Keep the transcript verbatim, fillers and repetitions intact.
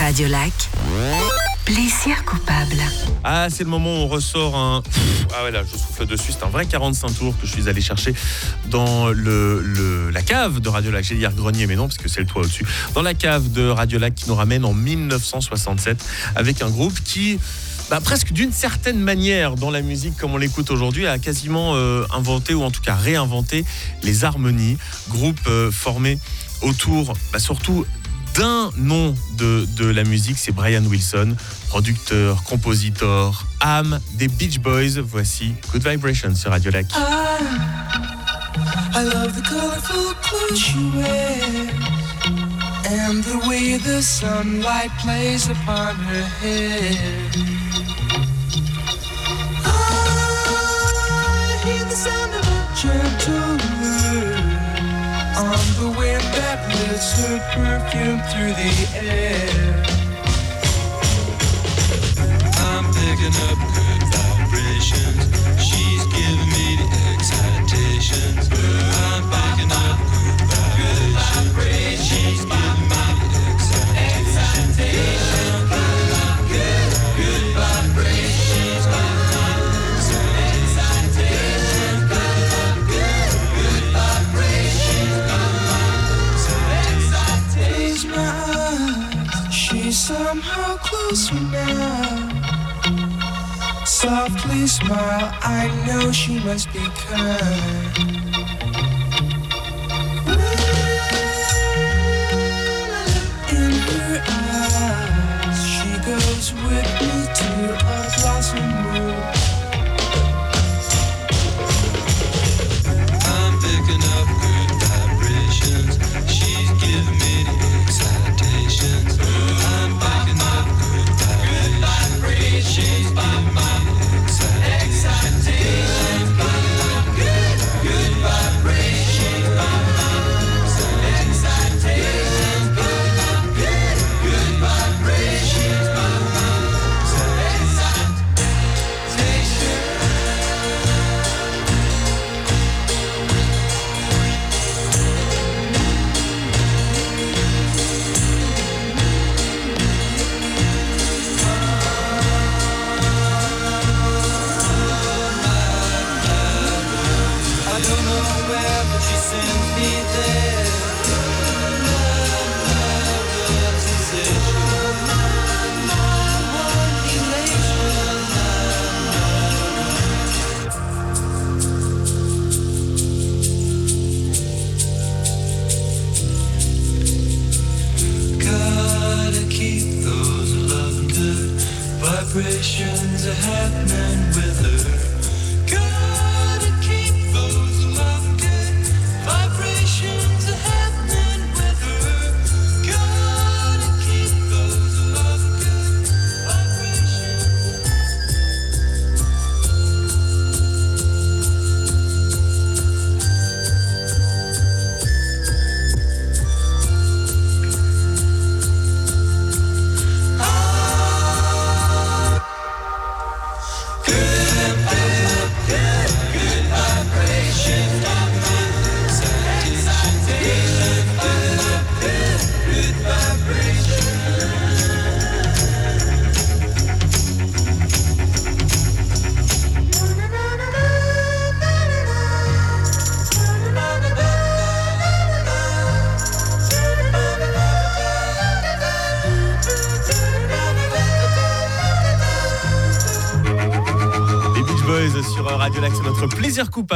Radio Lac, plaisir coupable. Ah, c'est le moment où on ressort un... Ah ouais, là, je souffle dessus. C'est un vrai quarante-cinq tours que je suis allé chercher dans le, le, la cave de Radio Lac. J'ai dit hier grenier, mais non, parce que c'est le toit au-dessus. Dans la cave de Radio Lac qui nous ramène en dix-neuf cent soixante-sept avec un groupe qui... Bah, presque d'une certaine manière, dans la musique comme on l'écoute aujourd'hui, a quasiment euh, inventé, ou en tout cas réinventé, les harmonies. Groupe euh, formé autour, bah, surtout d'un nom de, de la musique, c'est Brian Wilson, producteur, compositeur, âme des Beach Boys. Voici Good Vibrations sur Radio Lac. I, I love the colorful clothes she wears and the way the sunlight plays upon her hair. I hear the sound of a gentle word on the wind that lifts her perfume through the air. I'm picking up good vibrations. She's giving me the excitations. I'm picking up good vibrations. She's giving me the excitations. Good, good vibrations. She's giving me the excitations. Good, good vibrations. Close my eyes. She's somehow closer now. Softly smile, I know she must be kind. In her eyes, she goes with me to a blossom room. I'm picking up good vibrations. She's giving me the excitations. I'm picking up good vibrations. She's giving me vibrations are happening with her. Gotta keep those love good vibrations are happening with her. Gotta keep those love good vibrations. Sur Radio Lac, c'est notre plaisir coupable.